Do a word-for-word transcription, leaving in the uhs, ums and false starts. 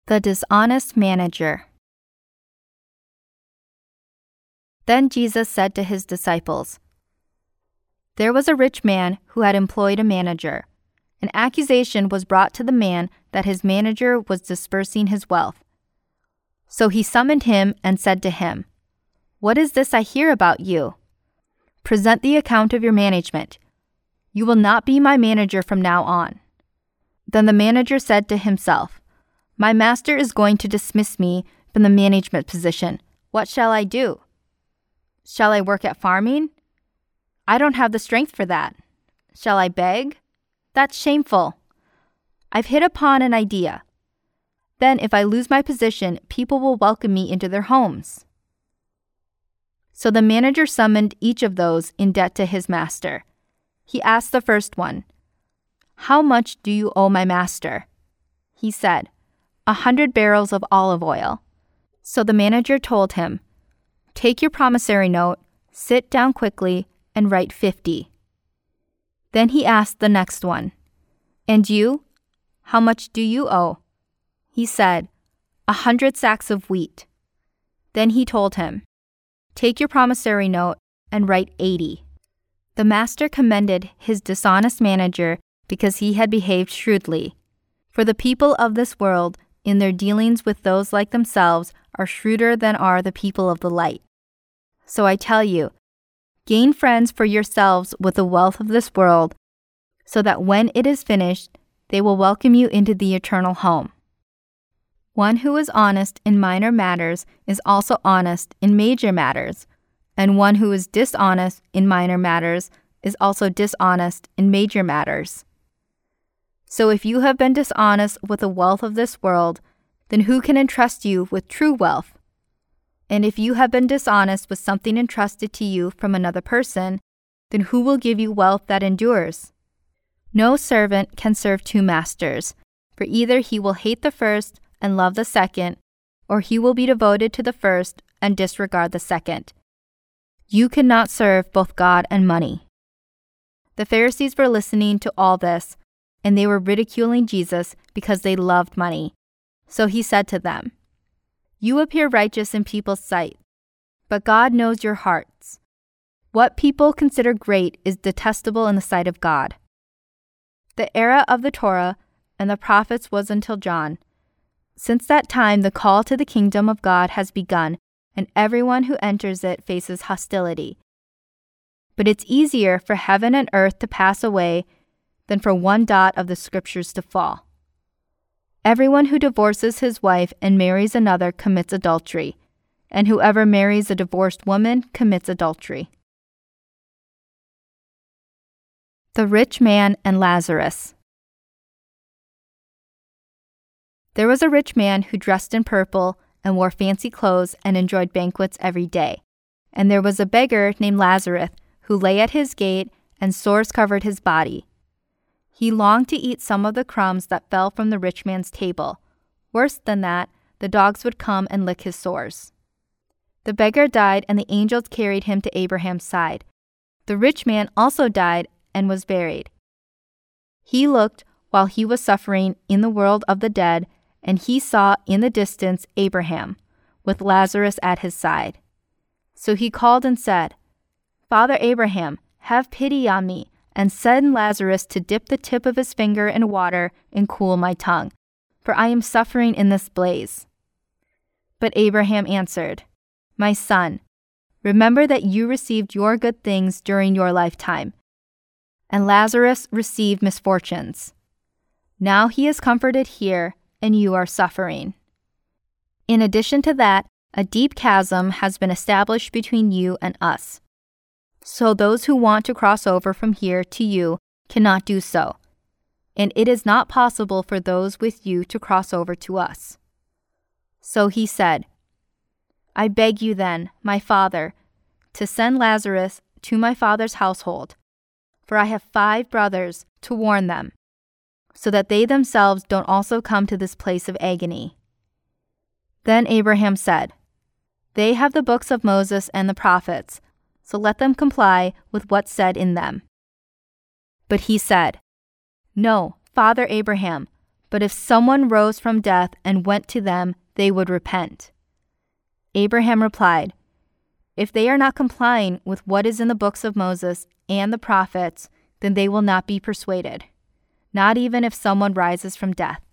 The dishonest manager. Then Jesus said to his disciples, "There was a rich man who had employed a manager. An accusation was brought to the man that his manager was dispersing his wealth. So he summoned him and said to him, 'What is this I hear about you? Present the account of your management. You will not be my manager from now on.' Then the manager said to himself, 'My master is going to dismiss me from the management position. What shall I do? Shall I work at farming? I don't have the strength for that. Shall I beg? That's shameful. I've hit upon an idea. Then if I lose my position, people will welcome me into their homes.' So the manager summoned each of those in debt to his master. He asked the first one, 'How much do you owe my master?' He said, A hundred barrels of olive oil. So the manager told him, 'Take your promissory note, sit down quickly, and write fifty.' Then he asked the next one, 'And you? How much do you owe?' He said, A hundred sacks of wheat.' Then he told him, 'Take your promissory note and write eighty.' The master commended his dishonest manager because he had behaved shrewdly. For the people of this world, in their dealings with those like themselves, are shrewder than are the people of the light. So I tell you, gain friends for yourselves with the wealth of this world, so that when it is finished, they will welcome you into the eternal home. One who is honest in minor matters is also honest in major matters, and one who is dishonest in minor matters is also dishonest in major matters. So if you have been dishonest with the wealth of this world, then who can entrust you with true wealth? And if you have been dishonest with something entrusted to you from another person, then who will give you wealth that endures? No servant can serve two masters, for either he will hate the first and love the second, or he will be devoted to the first and disregard the second. You cannot serve both God and money." The Pharisees were listening to all this, and they were ridiculing Jesus because they loved money. So he said to them, "You appear righteous in people's sight, but God knows your hearts. What people consider great is detestable in the sight of God. The era of the Torah and the prophets was until John. Since that time, the call to the kingdom of God has begun, and everyone who enters it faces hostility. But it's easier for heaven and earth to pass away than for one dot of the scriptures to fall. Everyone who divorces his wife and marries another commits adultery, and whoever marries a divorced woman commits adultery." The rich man and Lazarus. There was a rich man who dressed in purple and wore fancy clothes and enjoyed banquets every day. And there was a beggar named Lazarus who lay at his gate, and sores covered his body. He longed to eat some of the crumbs that fell from the rich man's table. Worse than that, the dogs would come and lick his sores. The beggar died, and the angels carried him to Abraham's side. The rich man also died and was buried. He looked while he was suffering in the world of the dead, and he saw in the distance Abraham, with Lazarus at his side. So he called and said, "Father Abraham, have pity on me, and send Lazarus to dip the tip of his finger in water and cool my tongue, for I am suffering in this blaze." But Abraham answered, "My son, remember that you received your good things during your lifetime, and Lazarus received misfortunes. Now he is comforted here, and you are suffering. In addition to that, a deep chasm has been established between you and us. So those who want to cross over from here to you cannot do so, and it is not possible for those with you to cross over to us." So he said, "I beg you then, my father, to send Lazarus to my father's household, for I have five brothers, to warn them, so that they themselves don't also come to this place of agony." Then Abraham said, "They have the books of Moses and the prophets, so let them comply with what's said in them." But he said, "No, Father Abraham, But if someone rose from death and went to them, they would repent." Abraham replied, "If they are not complying with what is in the books of Moses and the prophets, then they will not be persuaded, not even if someone rises from death."